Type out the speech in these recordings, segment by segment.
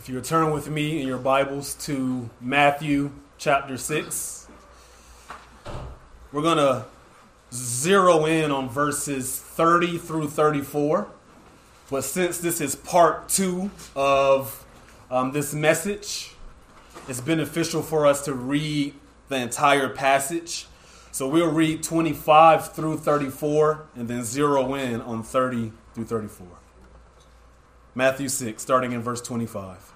If you return with me in your Bibles to Matthew chapter 6, we're going to zero in on verses 30 through 34. But since this is part 2 of this message, it's beneficial for us to read the entire passage. So we'll read 25 through 34 and then zero in on 30 through 34. Matthew 6, starting in verse 25.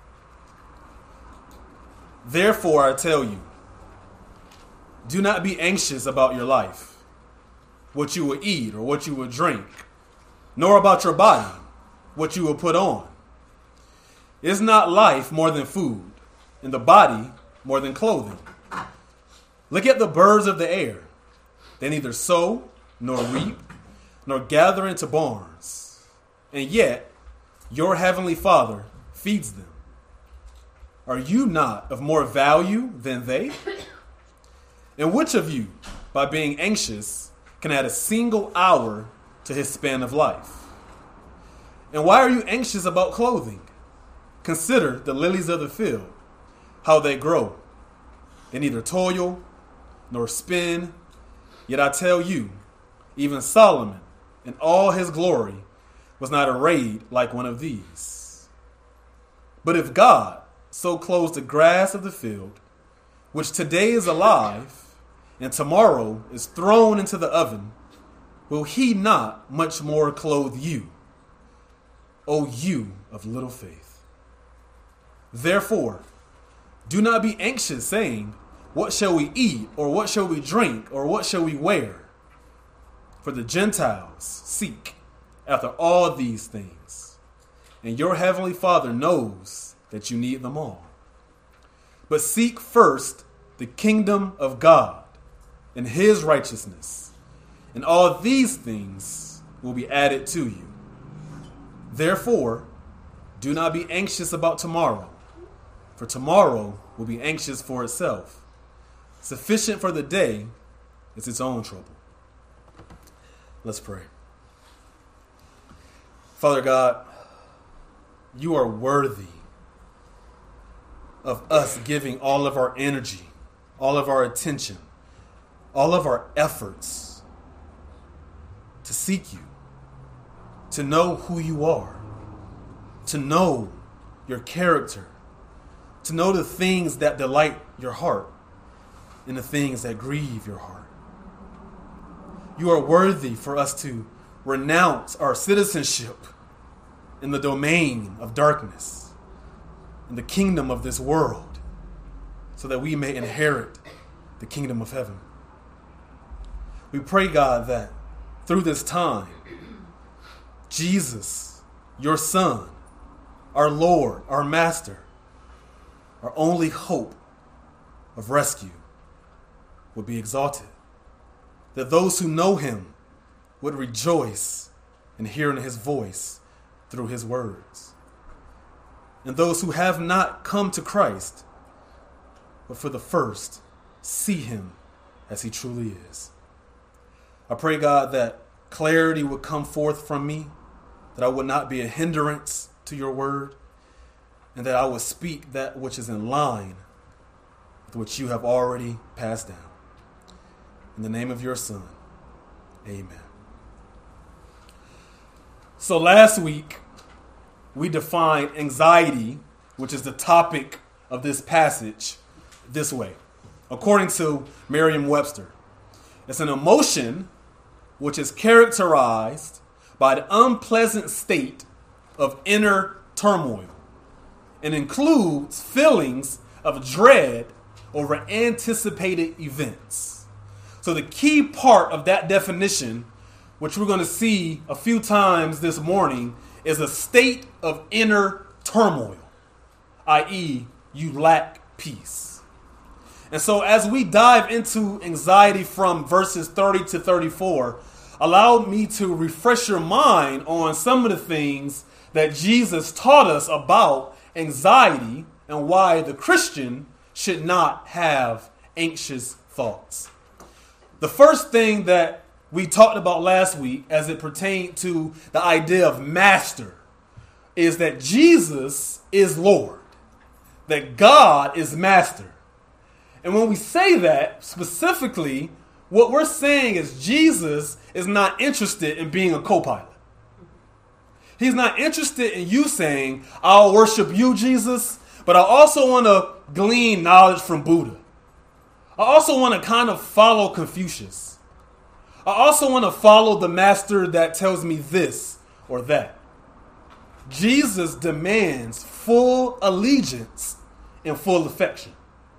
Therefore, I tell you, do not be anxious about your life, what you will eat or what you will drink, nor about your body, what you will put on. Is not life more than food, and the body more than clothing? Look at the birds of the air. They neither sow, nor reap, nor gather into barns, and yet your heavenly Father feeds them. Are you not of more value than they? And which of you, by being anxious, can add a single hour to his span of life? And why are you anxious about clothing? Consider the lilies of the field, how they grow. They neither toil nor spin. Yet I tell you, even Solomon in all his glory was not arrayed like one of these. But if God so clothes the grass of the field, which today is alive and tomorrow is thrown into the oven, will he not much more clothe you, O you of little faith? Therefore, do not be anxious, saying, what shall we eat, or what shall we drink, or what shall we wear? For the Gentiles seek after all these things, and your heavenly Father knows that you need them all. But seek first the kingdom of God and his righteousness, and all these things will be added to you. Therefore, do not be anxious about tomorrow, for tomorrow will be anxious for itself. Sufficient for the day is its own trouble. Let's pray. Father God, you are worthy of us giving all of our energy, all of our attention, all of our efforts to seek you, to know who you are, to know your character, to know the things that delight your heart and the things that grieve your heart. You are worthy for us to renounce our citizenship in the domain of darkness, in the kingdom of this world, so that we may inherit the kingdom of heaven. We pray, God, that through this time, Jesus, your Son, our Lord, our Master, our only hope of rescue, would be exalted. That those who know him would rejoice in hearing his voice through his words. And those who have not come to Christ, but for the first, see him as he truly is. I pray, God, that clarity would come forth from me, that I would not be a hindrance to your word, and that I would speak that which is in line with what you have already passed down. In the name of your Son, amen. So last week, we defined anxiety, which is the topic of this passage, this way. According to Merriam-Webster, it's an emotion which is characterized by the unpleasant state of inner turmoil and includes feelings of dread over anticipated events. So the key part of that definition, which we're going to see a few times this morning, is a state of inner turmoil, i.e., you lack peace. And so as we dive into anxiety from verses 30 to 34, allow me to refresh your mind on some of the things that Jesus taught us about anxiety and why the Christian should not have anxious thoughts. The first thing that we talked about last week as it pertained to the idea of master is that Jesus is Lord, that God is master. And when we say that, specifically, what we're saying is Jesus is not interested in being a co-pilot. He's not interested in you saying, I'll worship you, Jesus, but I also want to glean knowledge from Buddha. I also want to kind of follow Confucius. I also want to follow the master that tells me this or that. Jesus demands full allegiance and full affection.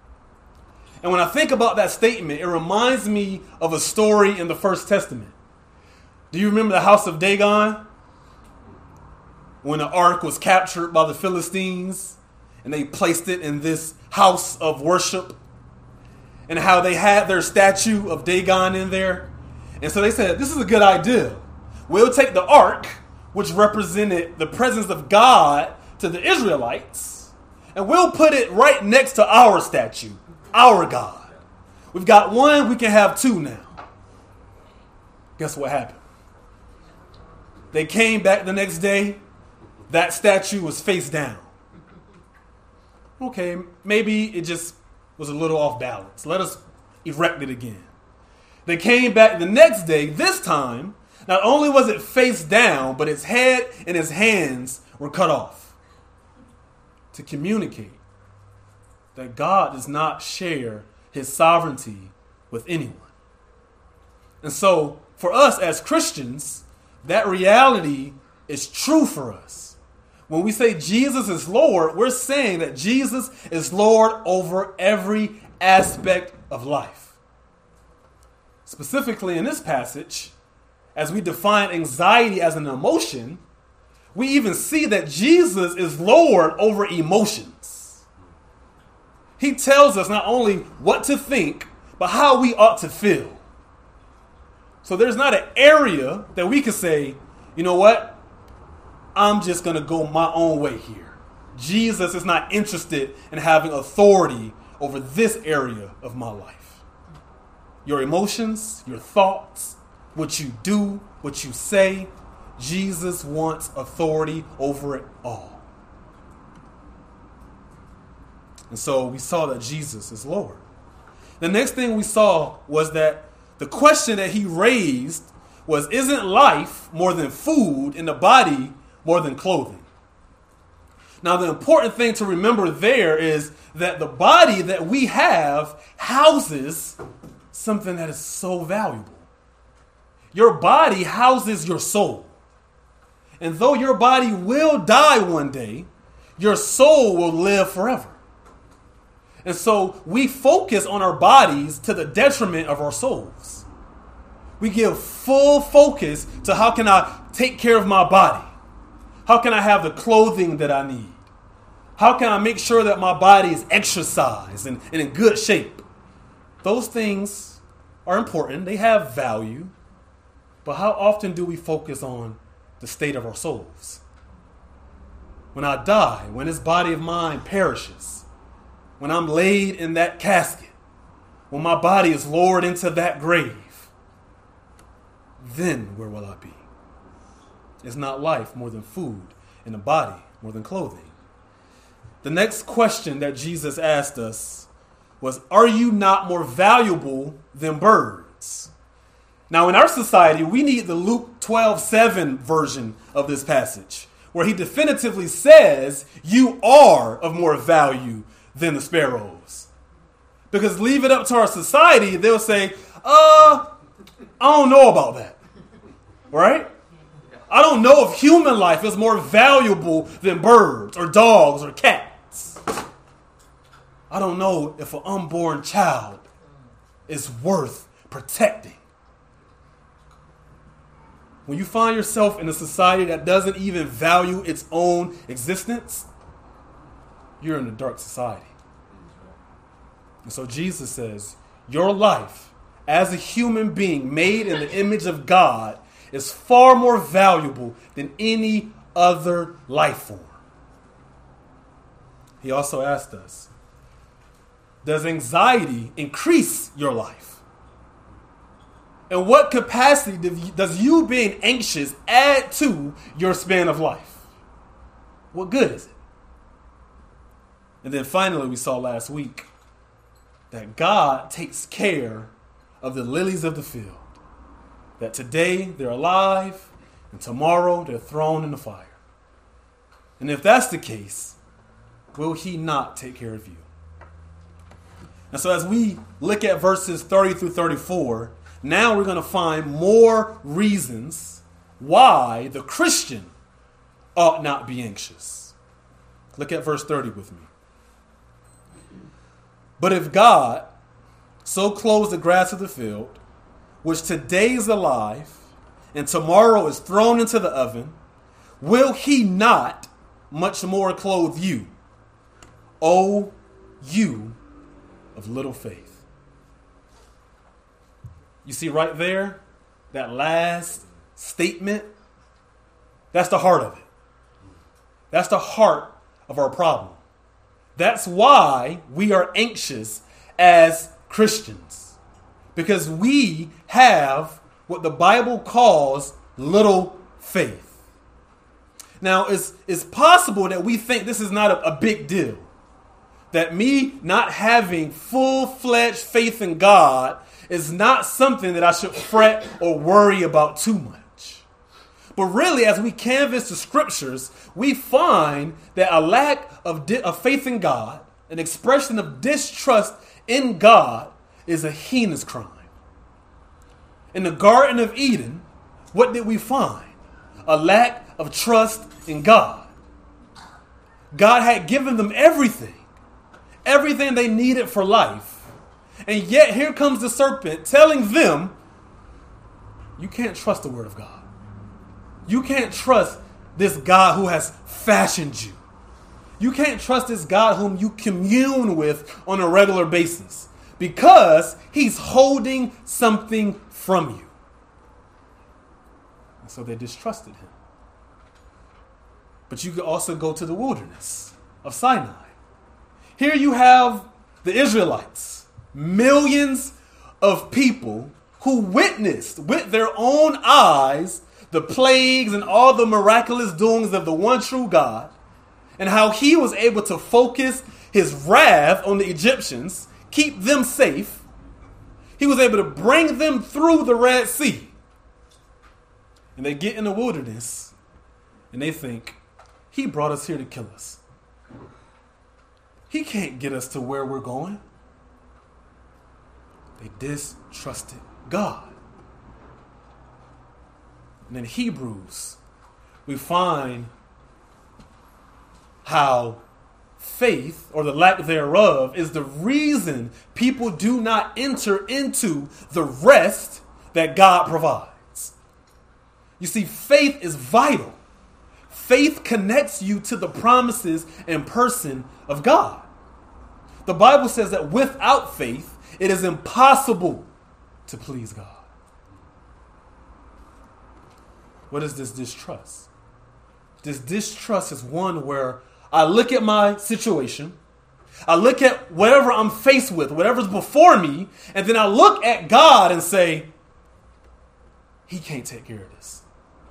And when I think about that statement, it reminds me of a story in the First Testament. Do you remember the house of Dagon? When the ark was captured by the Philistines and they placed it in this house of worship, and how they had their statue of Dagon in there. And so they said, this is a good idea. We'll take the ark, which represented the presence of God to the Israelites, and we'll put it right next to our statue, our God. We've got one, we can have two now. Guess what happened? They came back the next day. That statue was face down. Okay, maybe it just was a little off balance. Let us erect it again. They came back the next day. This time, not only was it face down, but its head and its hands were cut off to communicate that God does not share his sovereignty with anyone. And so, for us as Christians, that reality is true for us. When we say Jesus is Lord, we're saying that Jesus is Lord over every aspect of life. Specifically in this passage, as we define anxiety as an emotion, we even see that Jesus is Lord over emotions. He tells us not only what to think, but how we ought to feel. So there's not an area that we can say, you know what? I'm just going to go my own way here. Jesus is not interested in having authority over this area of my life. Your emotions, your thoughts, what you do, what you say, Jesus wants authority over it all. And so we saw that Jesus is Lord. The next thing we saw was that the question that he raised was, isn't life more than food and the body more than clothing? Now, the important thing to remember there is that the body that we have houses something that is so valuable. Your body houses your soul. And though your body will die one day, your soul will live forever. And so we focus on our bodies to the detriment of our souls. We give full focus to how can I take care of my body? How can I have the clothing that I need? How can I make sure that my body is exercised and in good shape? Those things are important. They have value. But how often do we focus on the state of our souls? When I die, when this body of mine perishes, when I'm laid in that casket, when my body is lowered into that grave, then where will I be? Is not life more than food and the body more than clothing? The next question that Jesus asked us was, are you not more valuable than birds? Now, in our society, we need the Luke 12:7 version of this passage, where he definitively says you are of more value than the sparrows. Because leave it up to our society, they'll say, I don't know about that. Right? I don't know if human life is more valuable than birds or dogs or cats. I don't know if an unborn child is worth protecting. When you find yourself in a society that doesn't even value its own existence, you're in a dark society. And so Jesus says, your life as a human being made in the image of God is far more valuable than any other life form. He also asked us, does anxiety increase your life? In what capacity does you being anxious add to your span of life? what good is it? And then finally, we saw last week that God takes care of the lilies of the field. That today they're alive and tomorrow they're thrown in the fire. And if that's the case, will he not take care of you? And so as we look at verses 30 through 34, now we're going to find more reasons why the Christian ought not be anxious. Look at verse 30 with me. But if God so clothes the grass of the field, which today is alive and tomorrow is thrown into the oven, will he not much more clothe you, O you of little faith? You see right there, that last statement, that's the heart of it. That's the heart of our problem. That's why we are anxious as Christians. Because we have what the Bible calls little faith. Now, it's possible that we think this is not a big deal. That me not having full-fledged faith in God is not something that I should fret or worry about too much. But really, as we canvass the scriptures, we find that a lack of faith in God, an expression of distrust in God, is a heinous crime. In the Garden of Eden, what did we find? A lack of trust in God. God had given them everything they needed for life. And yet here comes the serpent telling them, you can't trust the word of God. You can't trust this God who has fashioned you. You can't trust this God whom you commune with on a regular basis because he's holding something from you. And so they distrusted him. But you could also go to the wilderness of Sinai. Here you have the Israelites, millions of people who witnessed with their own eyes the plagues and all the miraculous doings of the one true God, and how he was able to focus his wrath on the Egyptians, keep them safe. He was able to bring them through the Red Sea. And they get in the wilderness and they think, he brought us here to kill us. He can't get us to where we're going. They distrusted God. And in Hebrews, we find how faith, or the lack thereof, is the reason people do not enter into the rest that God provides. You see, faith is vital. Faith connects you to the promises and person of God. The Bible says that without faith, it is impossible to please God. What is this distrust? This distrust is one where I look at my situation, I look at whatever I'm faced with, whatever's before me, and then I look at God and say, he can't take care of this.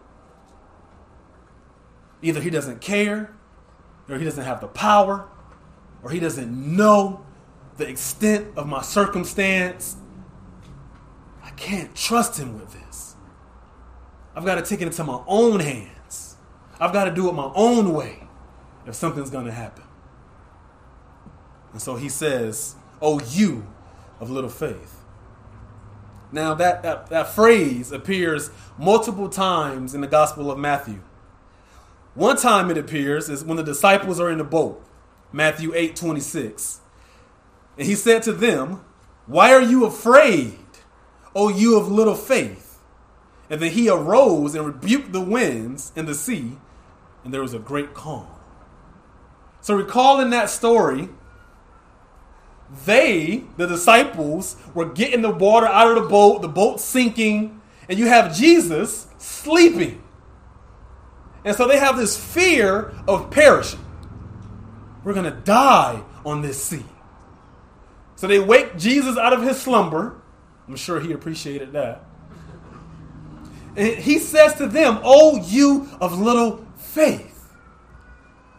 Either he doesn't care, or he doesn't have the power, or he doesn't know the extent of my circumstance. I can't trust him with this. I've got to take it into my own hands. I've got to do it my own way if something's going to happen. And so he says, "O you of little faith." Now that phrase appears multiple times in the Gospel of Matthew. One time it appears is when the disciples are in the boat, Matthew 8:26. And he said to them, "Why are you afraid, O you of little faith?" And then he arose and rebuked the winds and the sea, and there was a great calm. So recall in that story, the disciples, were getting the water out of the boat sinking, and you have Jesus sleeping. And so they have this fear of perishing. We're going to die on this sea. So they wake Jesus out of his slumber. I'm sure he appreciated that. And he says to them, "O you of little faith."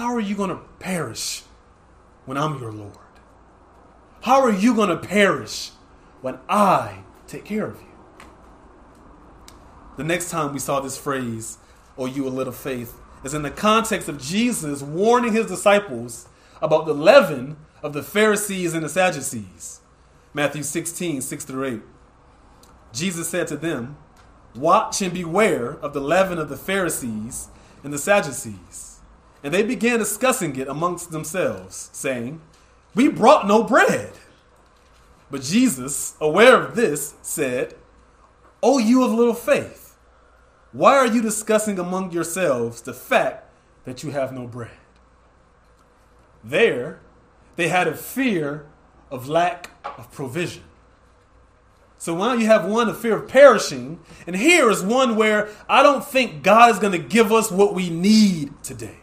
how are you going to perish when I'm your Lord? How are you going to perish when I take care of you? The next time we saw this phrase, "Oh, you of little faith," is in the context of Jesus warning his disciples about the leaven of the Pharisees and the Sadducees. Matthew 16, 6-8. Jesus said to them, "Watch and beware of the leaven of the Pharisees and the Sadducees." And they began discussing it amongst themselves, saying, "We brought no bread." But Jesus, aware of this, said, "O you of little faith, why are you discussing among yourselves the fact that you have no bread?" There, they had a fear of lack of provision. So now you have one, a fear of perishing, and here is one where I don't think God is going to give us what we need today.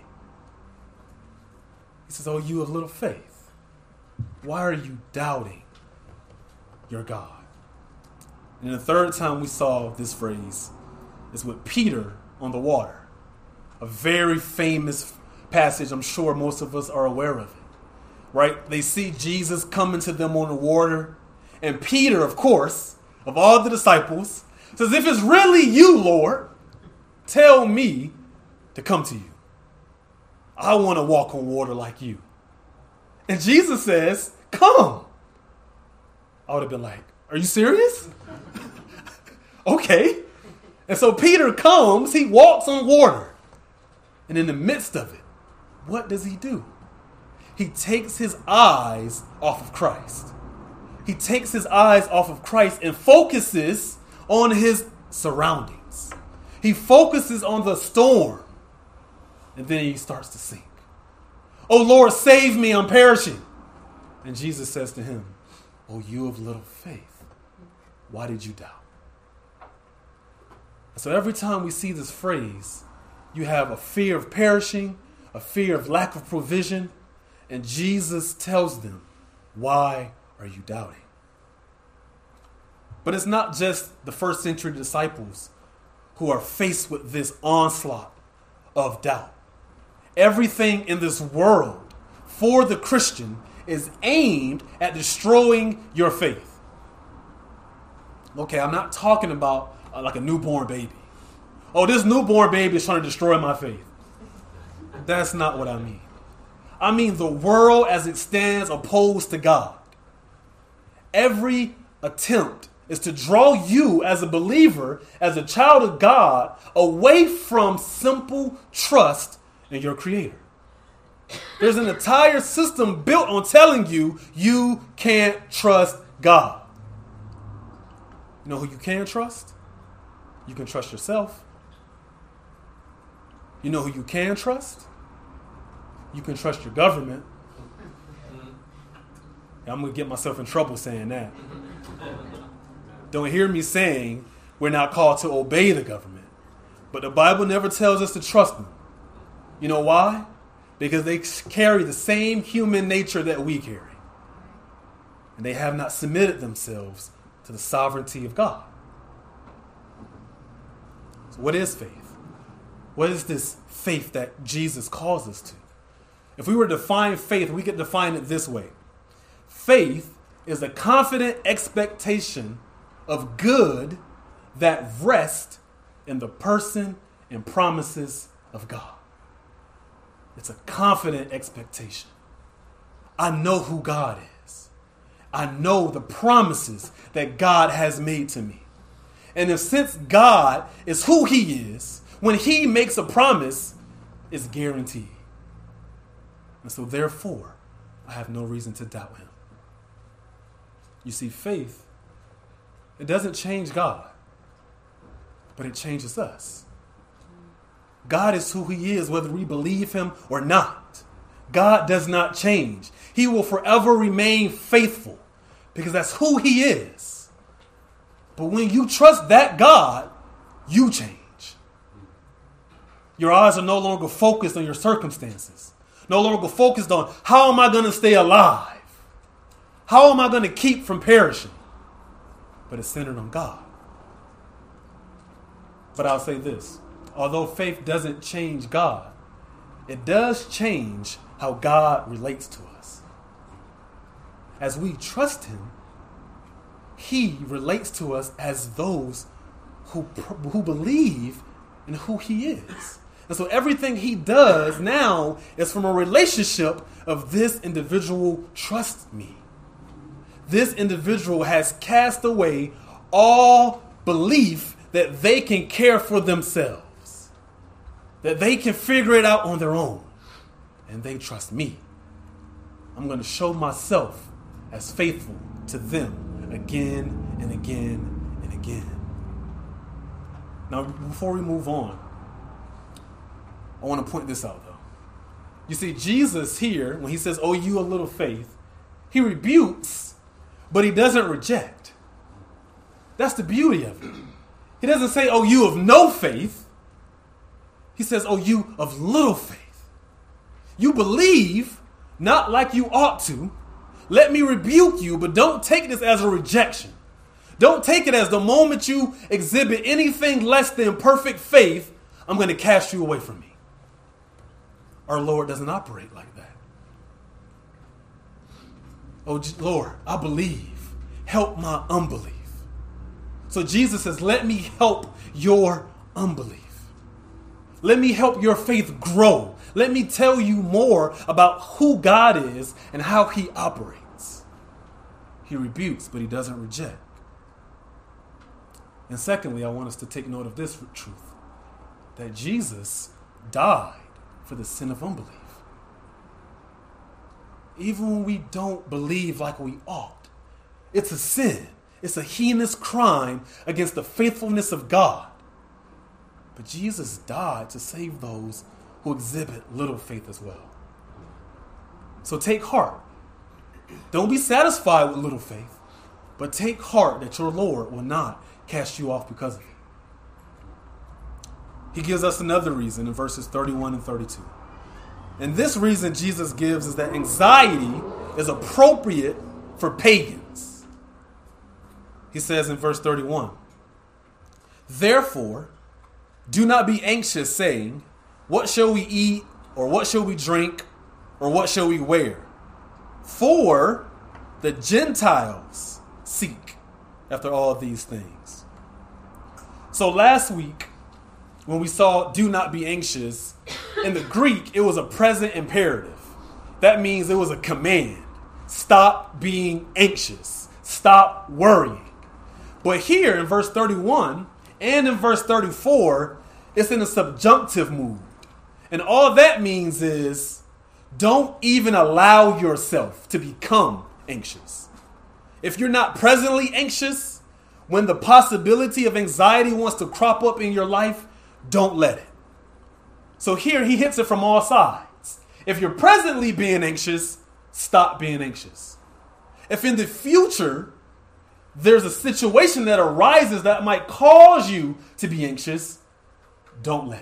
He says, "Oh, you of little faith, why are you doubting your God?" And the third time we saw this phrase is with Peter on the water. A very famous passage. I'm sure most of us are aware of it. Right? They see Jesus coming to them on the water. And Peter, of course, of all the disciples, says, "If it's really you, Lord, tell me to come to you. I want to walk on water like you." And Jesus says, "Come." I would have been like, "Are you serious?" Okay. And so Peter comes, he walks on water. And in the midst of it, what does he do? He takes his eyes off of Christ. He takes his eyes off of Christ and focuses on his surroundings. He focuses on the storm. And then he starts to sink. "Oh Lord, save me, I'm perishing." And Jesus says to him, "Oh, you of little faith, why did you doubt?" So every time we see this phrase, you have a fear of perishing, a fear of lack of provision, and Jesus tells them, "Why are you doubting?" But it's not just the first century disciples who are faced with this onslaught of doubt. Everything in this world for the Christian is aimed at destroying your faith. Okay, I'm not talking about like a newborn baby. "Oh, this newborn baby is trying to destroy my faith." That's not what I mean. I mean the world as it stands opposed to God. Every attempt is to draw you as a believer, as a child of God, away from simple trust in your Creator. There's an entire system built on telling you you can't trust God. You know who you can trust? You can trust yourself. You know who you can trust? You can trust your government. I'm going to get myself in trouble saying that. Don't hear me saying we're not called to obey the government. But the Bible never tells us to trust them. You know why? Because they carry the same human nature that we carry. And they have not submitted themselves to the sovereignty of God. So what is faith? What is this faith that Jesus calls us to? If we were to define faith, we could define it this way. Faith is a confident expectation of good that rests in the person and promises of God. It's a confident expectation. I know who God is. I know the promises that God has made to me. And if since God is who he is, when he makes a promise, it's guaranteed. And so therefore, I have no reason to doubt him. You see, faith, it doesn't change God, but it changes us. God is who he is, whether we believe him or not. God does not change. He will forever remain faithful because that's who he is. But when you trust that God, you change. Your eyes are no longer focused on your circumstances. No longer focused on how am I going to stay alive? How am I going to keep from perishing? But it's centered on God. But I'll say this. Although faith doesn't change God, it does change how God relates to us. As we trust him, he relates to us as those who believe in who he is. And so everything he does now is from a relationship of this individual trusts me. This individual has cast away all belief that they can care for themselves, that they can figure it out on their own, and they trust me. I'm going to show myself as faithful to them again and again and again. Now, before we move on, I want to point this out, though. You see, Jesus here, when he says, "Oh, you a little faith," he rebukes, but he doesn't reject. That's the beauty of it. He doesn't say, "Oh, you of no faith." He says, "Oh, you of little faith. You believe not like you ought to. Let me rebuke you, but don't take this as a rejection. Don't take it as the moment you exhibit anything less than perfect faith, I'm going to cast you away from me." Our Lord doesn't operate like that. "Oh, Lord, I believe. Help my unbelief." So Jesus says, let me help your unbelief. Let me help your faith grow. Let me tell you more about who God is and how he operates. He rebukes, but he doesn't reject. And secondly, I want us to take note of this truth, that Jesus died for the sin of unbelief. Even when we don't believe like we ought, it's a sin. It's a heinous crime against the faithfulness of God. But Jesus died to save those who exhibit little faith as well. So take heart. Don't be satisfied with little faith, but take heart that your Lord will not cast you off because of it. He gives us another reason in verses 31 and 32. And this reason Jesus gives is that anxiety is appropriate for pagans. He says in verse 31, "Therefore, do not be anxious, saying, 'What shall we eat, or what shall we drink, or what shall we wear?' For the Gentiles seek after all of these things." So last week, when we saw "do not be anxious," in the Greek, it was a present imperative. That means it was a command. Stop being anxious. Stop worrying. But here in verse 31 and in verse 34, it's in a subjunctive mood. And all that means is don't even allow yourself to become anxious. If you're not presently anxious, when the possibility of anxiety wants to crop up in your life, don't let it. So here he hits it from all sides. If you're presently being anxious, stop being anxious. If in the future there's a situation that arises that might cause you to be anxious, don't let it.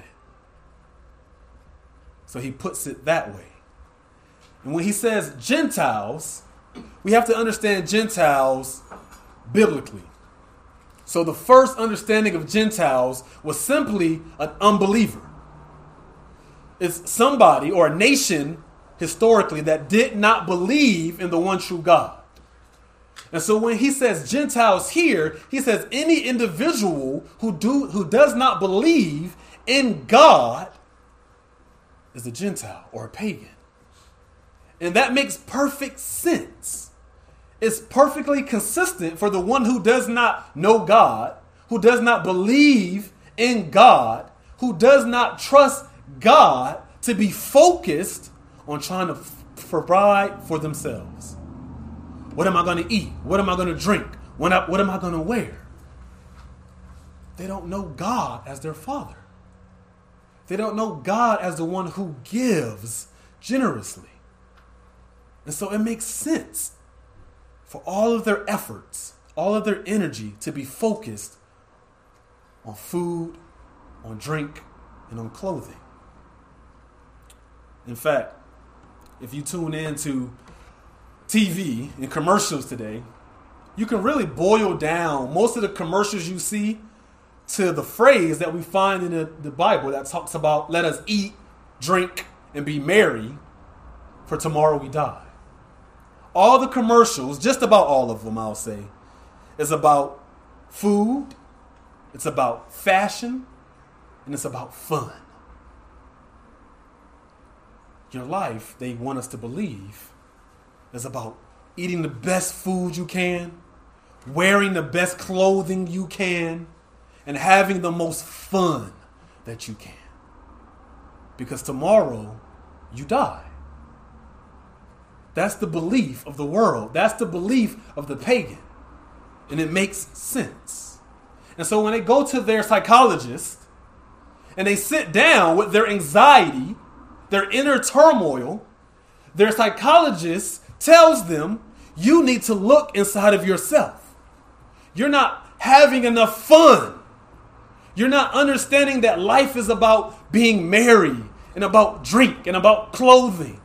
So he puts it that way. And when he says Gentiles, we have to understand Gentiles biblically. So the first understanding of Gentiles was simply an unbeliever. It's somebody or a nation historically that did not believe in the one true God. And so when he says Gentiles here, he says any individual who does not believe in God is a Gentile or a pagan. And that makes perfect sense. It's perfectly consistent for the one who does not know God, who does not believe in God, who does not trust God to be focused on trying to provide for themselves. What am I going to eat? What am I going to drink? What am I going to wear? They don't know God as their Father. They don't know God as the one who gives generously. And so it makes sense for all of their efforts, all of their energy to be focused on food, on drink, and on clothing. In fact, if you tune into TV and commercials today, you can really boil down most of the commercials you see to the phrase that we find in the Bible that talks about let us eat, drink, and be merry, for tomorrow we die. All the commercials, just about all of them, I'll say, is about food, it's about fashion, and it's about fun. Your life, they want us to believe, is about eating the best food you can, wearing the best clothing you can, and having the most fun that you can. Because tomorrow, you die. That's the belief of the world. That's the belief of the pagan. And it makes sense. And so when they go to their psychologist and they sit down with their anxiety, their inner turmoil, their psychologist tells them, you need to look inside of yourself. You're not having enough fun. You're not understanding that life is about being merry and about drink and about clothing.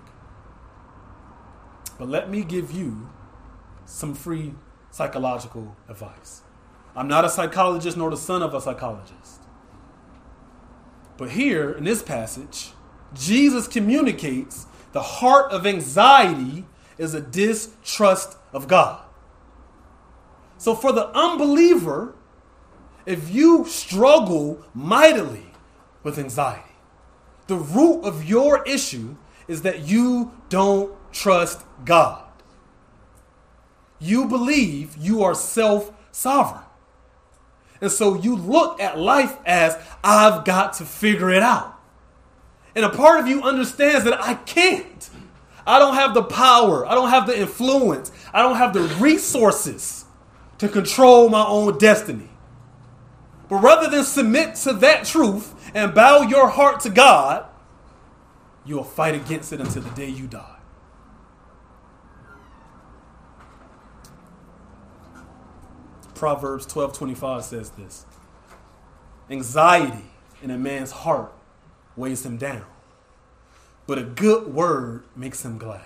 But let me give you some free psychological advice. I'm not a psychologist nor the son of a psychologist. But here in this passage, Jesus communicates the heart of anxiety is a distrust of God. So for the unbeliever, if you struggle mightily with anxiety, the root of your issue is that you don't trust God. You believe you are self-sovereign. And so you look at life as, I've got to figure it out. And a part of you understands that I can't. I don't have the power. I don't have the influence. I don't have the resources to control my own destiny. But rather than submit to that truth and bow your heart to God, you'll fight against it until the day you die. Proverbs 12:25 says this. Anxiety in a man's heart weighs him down, but a good word makes him glad.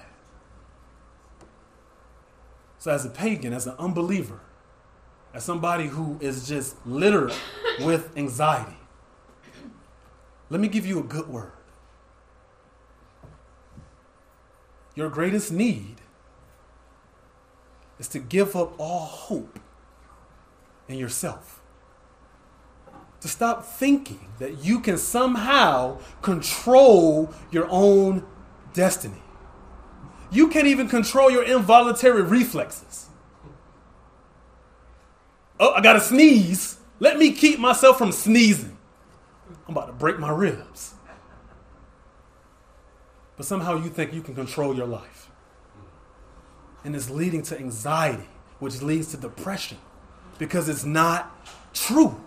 So as a pagan, as an unbeliever, as somebody who is just littered with anxiety, let me give you a good word. Your greatest need is to give up all hope in yourself. To stop thinking that you can somehow control your own destiny. You can't even control your involuntary reflexes. Oh, I gotta sneeze. Let me keep myself from sneezing. I'm about to break my ribs. But somehow you think you can control your life. And it's leading to anxiety, which leads to depression, because it's not true.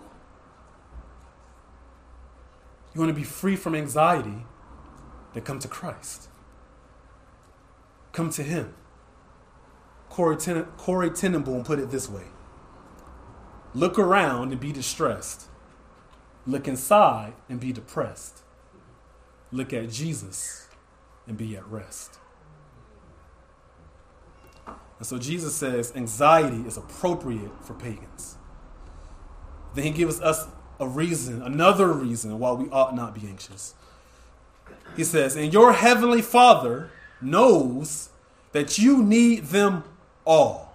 You want to be free from anxiety, then come to Christ. Come to Him. Corey Tenenbaum put it this way. Look around and be distressed. Look inside and be depressed. Look at Jesus and be at rest. And so Jesus says anxiety is appropriate for pagans. Then He gives us another reason why we ought not be anxious. He says, and your heavenly Father knows that you need them all.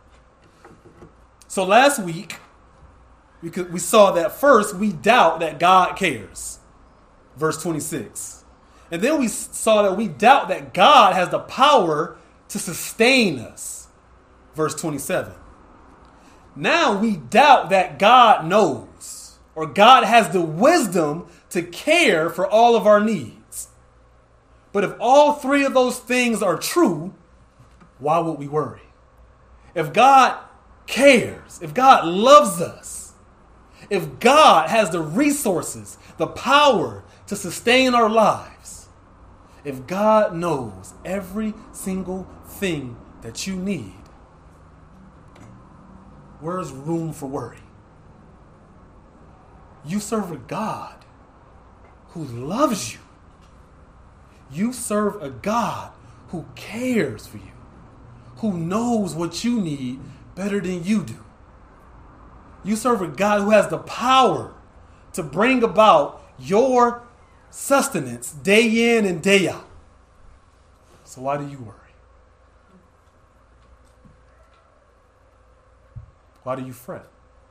So last week, we saw that first we doubt that God cares. Verse 26. And then we saw that we doubt that God has the power to sustain us. Verse 27. Now we doubt that God knows, or God has the wisdom to care for all of our needs. But if all three of those things are true, why would we worry? If God cares, if God loves us, if God has the resources, the power to sustain our lives, if God knows every single thing that you need, where's room for worry? You serve a God who loves you. You serve a God who cares for you, who knows what you need better than you do. You serve a God who has the power to bring about your sustenance day in and day out. So why do you worry? Why do you fret?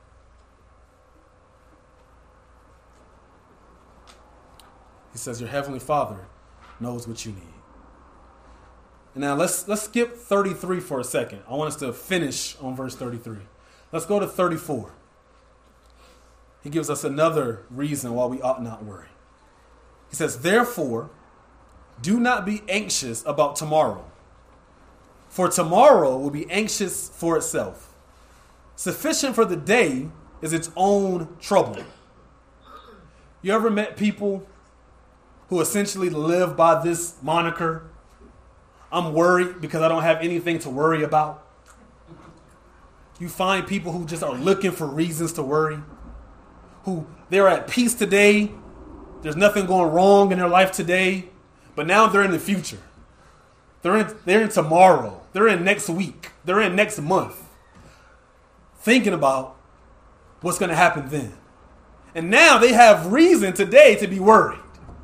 He says your heavenly Father knows what you need. And now let's skip 33 for a second. I want us to finish on verse 33. Let's go to 34. He gives us another reason why we ought not worry. He says, therefore, do not be anxious about tomorrow, for tomorrow will be anxious for itself. Sufficient for the day is its own trouble. You ever met people who essentially live by this moniker? I'm worried because I don't have anything to worry about. You find people who just are looking for reasons to worry, who they're at peace today. There's nothing going wrong in their life today, but now they're in the future. They're in tomorrow. They're in next week. They're in next month, thinking about what's going to happen then. And now they have reason today to be worried.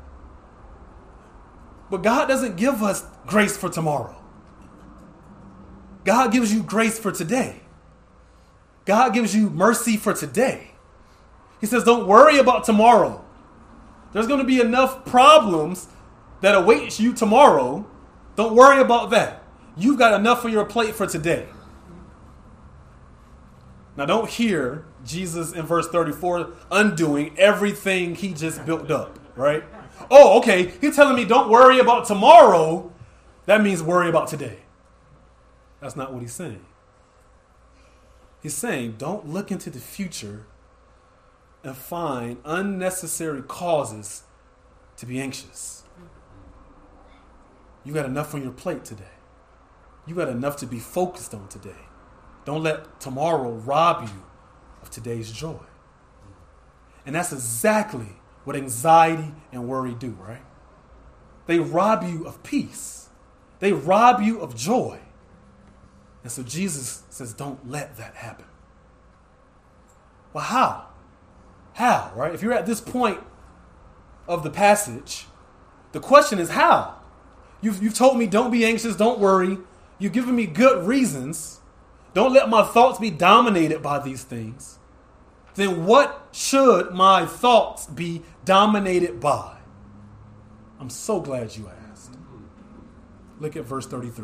But God doesn't give us grace for tomorrow. God gives you grace for today. God gives you mercy for today. He says, don't worry about tomorrow. There's going to be enough problems that await you tomorrow. Don't worry about that. You've got enough on your plate for today. Now don't hear Jesus in verse 34 undoing everything he just built up, right? Oh, okay. He's telling me don't worry about tomorrow. That means worry about today. That's not what he's saying. He's saying don't look into the future and find unnecessary causes to be anxious. You got enough on your plate today. You got enough to be focused on today. Don't let tomorrow rob you of today's joy. And that's exactly what anxiety and worry do, right? They rob you of peace. They rob you of joy. And so Jesus says, don't let that happen. Well, how? How, right? If you're at this point of the passage, the question is how? You've told me don't be anxious, don't worry. You've given me good reasons. Don't let my thoughts be dominated by these things. Then what should my thoughts be dominated by? I'm so glad you asked. Look at verse 33.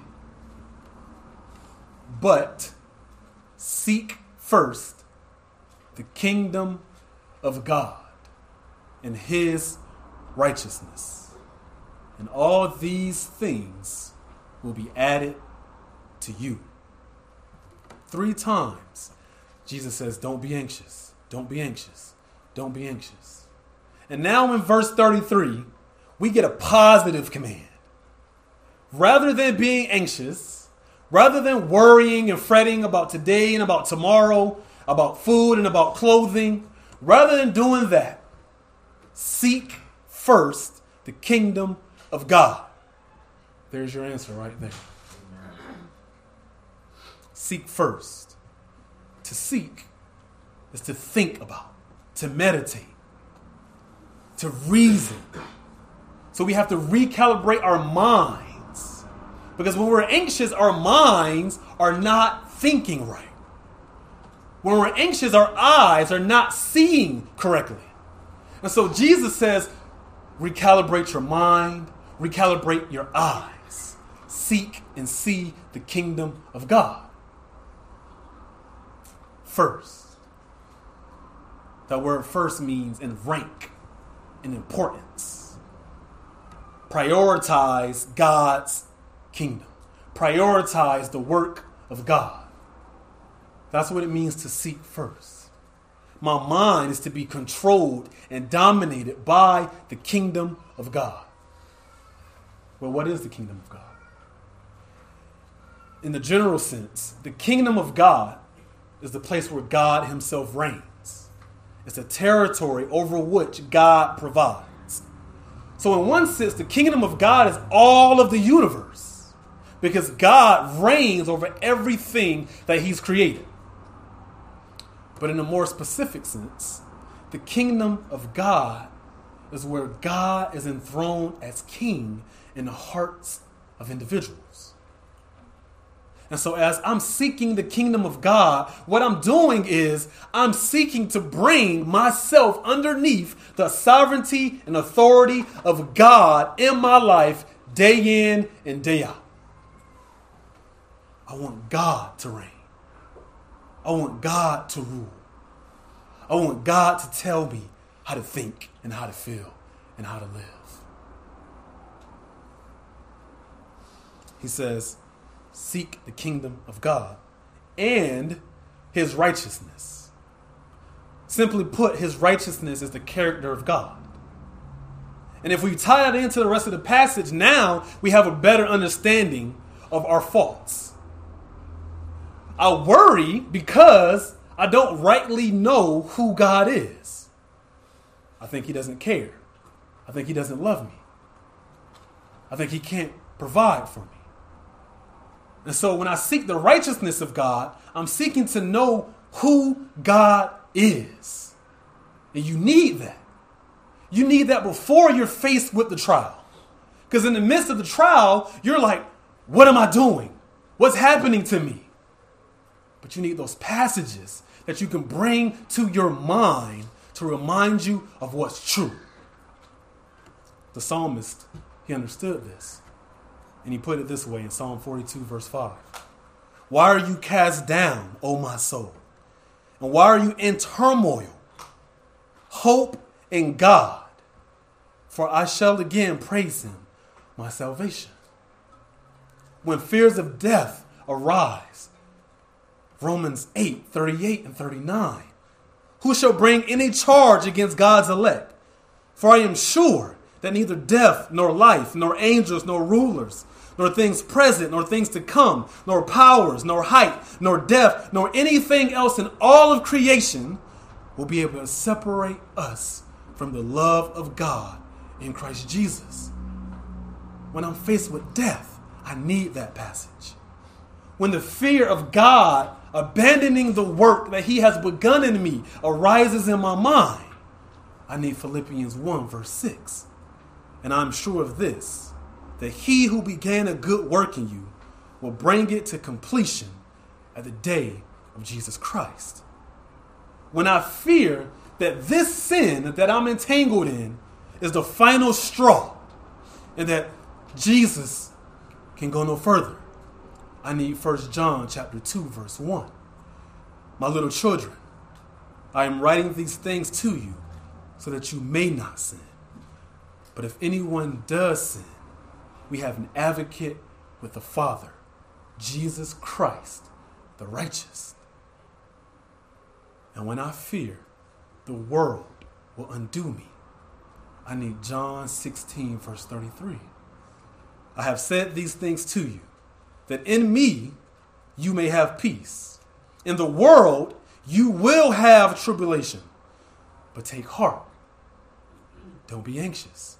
But seek first the kingdom of God and his righteousness, and all these things will be added to you. 3 times Jesus says, don't be anxious, don't be anxious, don't be anxious. And now in verse 33, we get a positive command. Rather than being anxious, rather than worrying and fretting about today and about tomorrow, about food and about clothing, rather than doing that, seek first the kingdom of God. There's your answer right there. Seek first. To seek is to think about, to meditate, to reason. So we have to recalibrate our minds. Because when we're anxious, our minds are not thinking right. When we're anxious, our eyes are not seeing correctly. And so Jesus says, recalibrate your mind, recalibrate your eyes. Seek and see the kingdom of God. First. That word first means in rank, in importance. Prioritize God's kingdom. Prioritize the work of God. That's what it means to seek first. My mind is to be controlled and dominated by the kingdom of God. Well, what is the kingdom of God? In the general sense, the kingdom of God is the place where God himself reigns. It's a territory over which God provides. So in one sense, the kingdom of God is all of the universe because God reigns over everything that he's created. But in a more specific sense, the kingdom of God is where God is enthroned as king in the hearts of individuals. And so as I'm seeking the kingdom of God, what I'm doing is I'm seeking to bring myself underneath the sovereignty and authority of God in my life day in and day out. I want God to reign. I want God to rule. I want God to tell me how to think and how to feel and how to live. He says, seek the kingdom of God and his righteousness. Simply put, his righteousness is the character of God. And if we tie that into the rest of the passage, now we have a better understanding of our faults. I worry because I don't rightly know who God is. I think he doesn't care. I think he doesn't love me. I think he can't provide for me. And so when I seek the righteousness of God, I'm seeking to know who God is. And you need that. You need that before you're faced with the trial. Because in the midst of the trial, you're like, what am I doing? What's happening to me? But you need those passages that you can bring to your mind to remind you of what's true. The psalmist, he understood this. And he put it this way in Psalm 42, verse 5. Why are you cast down, O my soul? And why are you in turmoil? Hope in God, for I shall again praise him, my salvation. When fears of death arise, Romans 8, 38 and 39. Who shall bring any charge against God's elect? For I am sure that neither death, nor life, nor angels, nor rulers, nor things present, nor things to come, nor powers, nor height, nor depth, nor anything else in all of creation will be able to separate us from the love of God in Christ Jesus. When I'm faced with death, I need that passage. When the fear of God abandoning the work that he has begun in me arises in my mind, I need Philippians 1, verse 6. And I'm sure of this, that he who began a good work in you will bring it to completion at the day of Jesus Christ. When I fear that this sin that I'm entangled in is the final straw and that Jesus can go no further, I need 1 John chapter 2, verse 1. My little children, I am writing these things to you so that you may not sin. But if anyone does sin, we have an advocate with the Father, Jesus Christ, the righteous. And when I fear the world will undo me, I need John 16, verse 33. I have said these things to you, that in me you may have peace. In the world you will have tribulation, but take heart. Don't be anxious.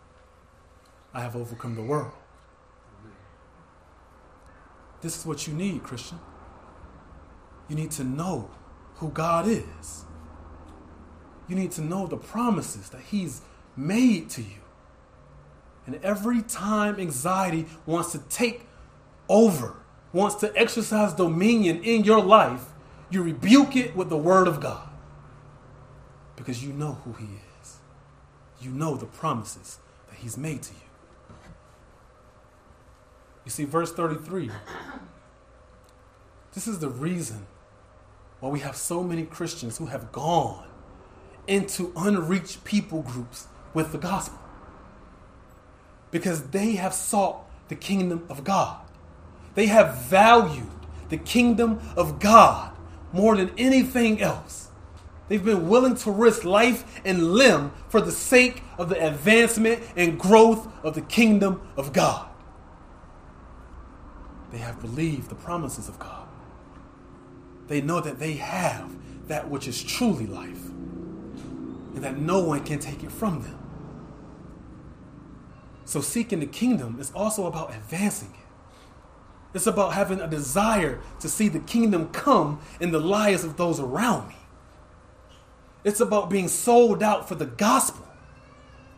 I have overcome the world. This is what you need, Christian. You need to know who God is. You need to know the promises that he's made to you. And every time anxiety wants to take over, wants to exercise dominion in your life, you rebuke it with the word of God. Because you know who he is. You know the promises that he's made to you. You see, verse 33, this is the reason why we have so many Christians who have gone into unreached people groups with the gospel. Because they have sought the kingdom of God. They have valued the kingdom of God more than anything else. They've been willing to risk life and limb for the sake of the advancement and growth of the kingdom of God. They have believed the promises of God. They know that they have that which is truly life and that no one can take it from them. So seeking the kingdom is also about advancing it. It's about having a desire to see the kingdom come in the lives of those around me. It's about being sold out for the gospel.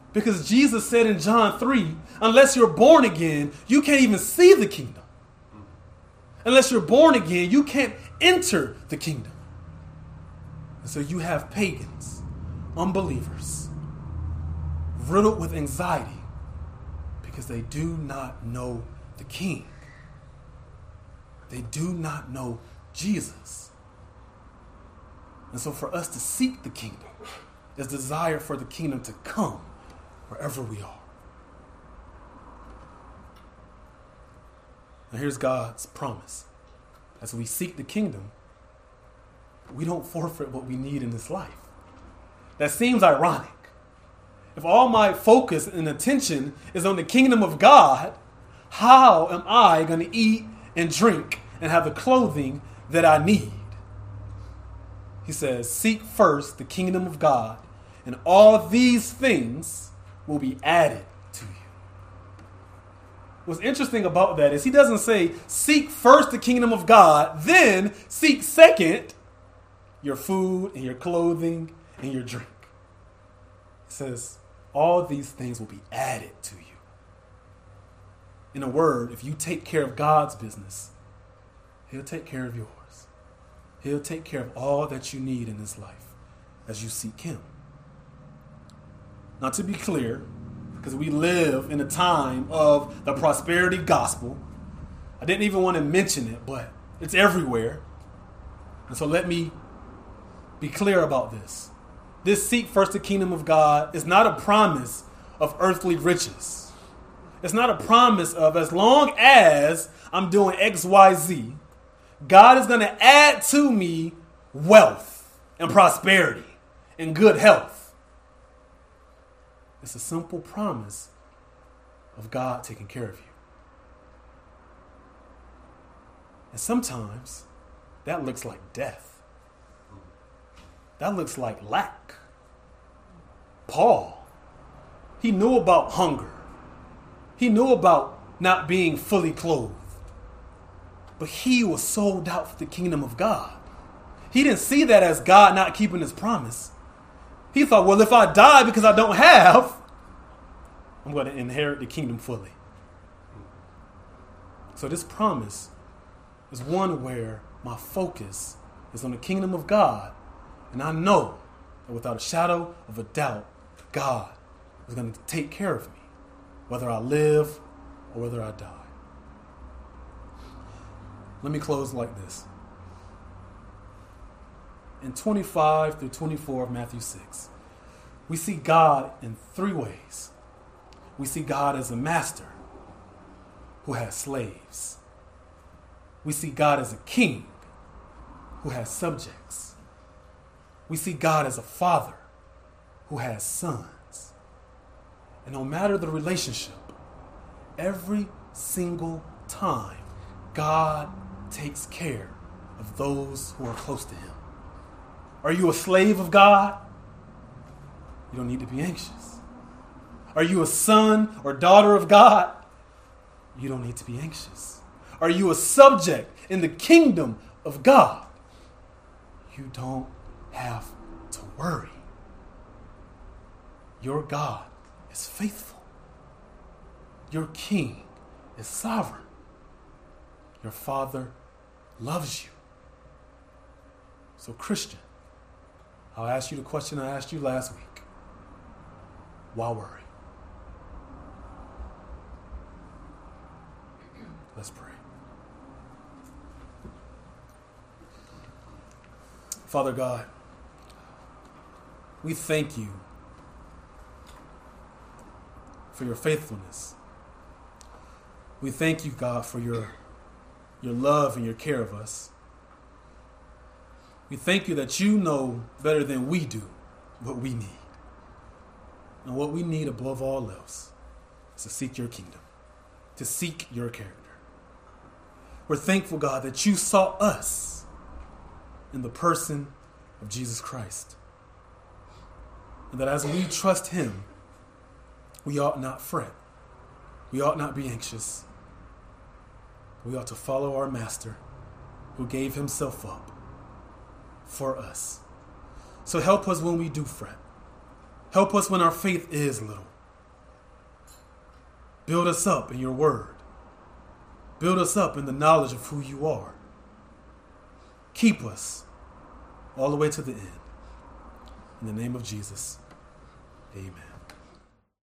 Because Jesus said in John 3, unless you're born again, you can't even see the kingdom. Unless you're born again, you can't enter the kingdom. And so you have pagans, unbelievers, riddled with anxiety because they do not know the King. They do not know Jesus. And so for us to seek the kingdom is desire for the kingdom to come wherever we are. Now here's God's promise. As we seek the kingdom, we don't forfeit what we need in this life. That seems ironic. If all my focus and attention is on the kingdom of God, how am I going to eat and drink and have the clothing that I need? He says, seek first the kingdom of God, and all these things will be added to you. What's interesting about that is he doesn't say, seek first the kingdom of God, then seek second your food and your clothing and your drink. He says, all these things will be added to you. In a word, if you take care of God's business, he'll take care of yours. He'll take care of all that you need in this life as you seek him. Now, to be clear, because we live in a time of the prosperity gospel, I didn't even want to mention it, but it's everywhere. And so let me be clear about this. This seek first the kingdom of God is not a promise of earthly riches. It's not a promise of as long as I'm doing X, Y, Z, God is going to add to me wealth and prosperity and good health. It's a simple promise of God taking care of you. And sometimes that looks like death. That looks like lack. Paul, he knew about hunger. He knew about not being fully clothed. But he was sold out for the kingdom of God. He didn't see that as God not keeping his promise. He thought, well, if I die because I don't have, I'm going to inherit the kingdom fully. So this promise is one where my focus is on the kingdom of God. And I know that without a shadow of a doubt, God is going to take care of me, whether I live or whether I die. Let me close like this. In 25 through 24 of Matthew 6, we see God in three ways. We see God as a master who has slaves. We see God as a king who has subjects. We see God as a father who has sons. And no matter the relationship, every single time, God takes care of those who are close to him. Are you a slave of God? You don't need to be anxious. Are you a son or daughter of God? You don't need to be anxious. Are you a subject in the kingdom of God? You don't have to worry. Your God is faithful. Your King is sovereign. Your Father loves you. So, Christian, I'll ask you the question I asked you last week. Why worry? Let's pray. Father God, we thank you for your faithfulness. We thank you, God, for your love and your care of us. We thank you that you know better than we do what we need. And what we need above all else is to seek your kingdom, to seek your character. We're thankful, God, that you saw us in the person of Jesus Christ. And that as we trust him, we ought not fret. We ought not be anxious. We ought to follow our master who gave himself up for us. So help us when we do fret. Help us when our faith is little. Build us up in your word. Build us up in the knowledge of who you are. Keep us all the way to the end. In the name of Jesus, amen.